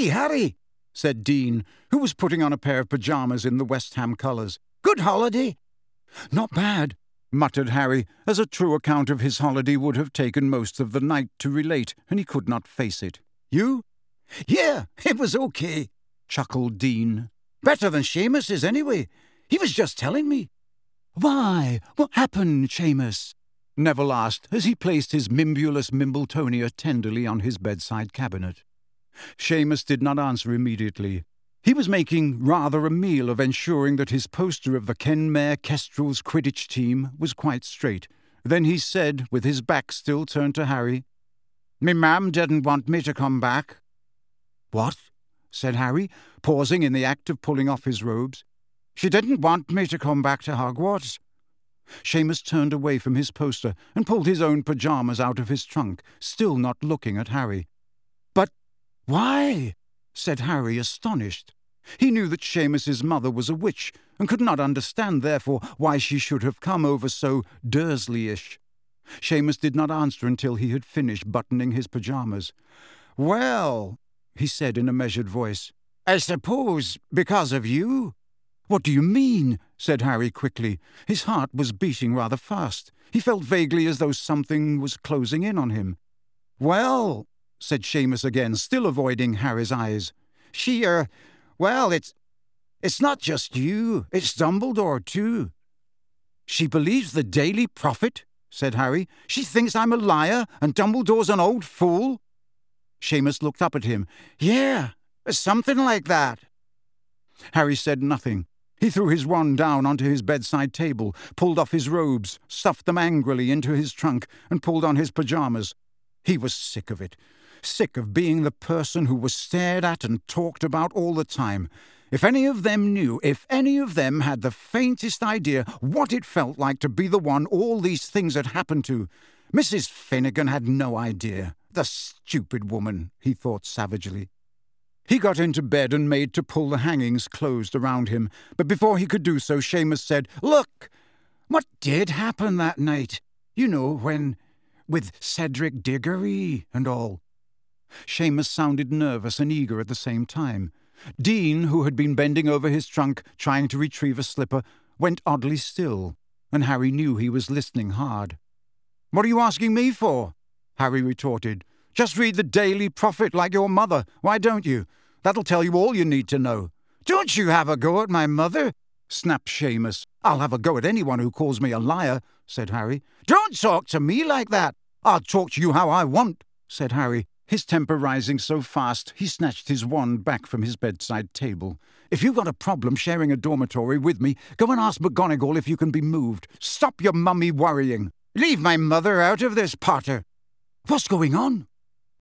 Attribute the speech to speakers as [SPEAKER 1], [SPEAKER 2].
[SPEAKER 1] "Hey, Harry," said Dean, who was putting on a pair of pyjamas in the West Ham colours. "Good holiday?" "Not bad," muttered Harry, as a true account of his holiday would have taken most of the night to relate, and he could not face it. "You?" "Yeah, it was okay," chuckled Dean. "Better than Seamus's, anyway. He was just telling me." "Why, what happened, Seamus?" Neville asked, as he placed his Mimbulus Mimbletonia tenderly on his bedside cabinet. Seamus did not answer immediately. He was making rather a meal of ensuring that his poster of the Kenmare Kestrels Quidditch team was quite straight. Then he said, with his back still turned to Harry, "Me mam didn't want me to come back." "What?" said Harry, pausing in the act of pulling off his robes. "She didn't want me to come back to Hogwarts." Seamus turned away from his poster and pulled his own pyjamas out of his trunk, still not looking at Harry. "But why?" said Harry, astonished. He knew that Seamus's mother was a witch, and could not understand, therefore, why she should have come over so Dursley-ish. Seamus did not answer until he had finished buttoning his pyjamas. "Well," he said in a measured voice, "I suppose because of you." "What do you mean?" said Harry quickly. His heart was beating rather fast. He felt vaguely as though something was closing in on him. "Well," said Seamus again, still avoiding Harry's eyes. Well, it's not just you. It's Dumbledore, too." "She believes the Daily Prophet?" said Harry. "She thinks I'm a liar and Dumbledore's an old fool?" Seamus looked up at him. "Yeah, something like that." Harry said nothing. He threw his wand down onto his bedside table, pulled off his robes, stuffed them angrily into his trunk, and pulled on his pyjamas. He was sick of it. Sick of being the person who was stared at and talked about all the time. If any of them had the faintest idea what it felt like to be the one all these things had happened to. Mrs. Finnegan had no idea. The stupid woman, he thought savagely. He got into bed and made to pull the hangings closed around him, but before he could do so, Seamus said, "Look, what did happen that night? You know, with Cedric Diggory and all." Seamus sounded nervous and eager at the same time. Dean, who had been bending over his trunk, trying to retrieve a slipper, went oddly still, and Harry knew he was listening hard. "What are you asking me for?" Harry retorted. "Just read the Daily Prophet like your mother, why don't you? That'll tell you all you need to know." "Don't you have a go at my mother?" snapped Seamus. "I'll have a go at anyone who calls me a liar," said Harry. "Don't talk to me like that." "I'll talk to you how I want," said Harry, his temper rising so fast he snatched his wand back from his bedside table. "If you've got a problem sharing a dormitory with me, go and ask McGonagall if you can be moved. Stop your mummy worrying. Leave my mother out of this, Potter." "What's going on?"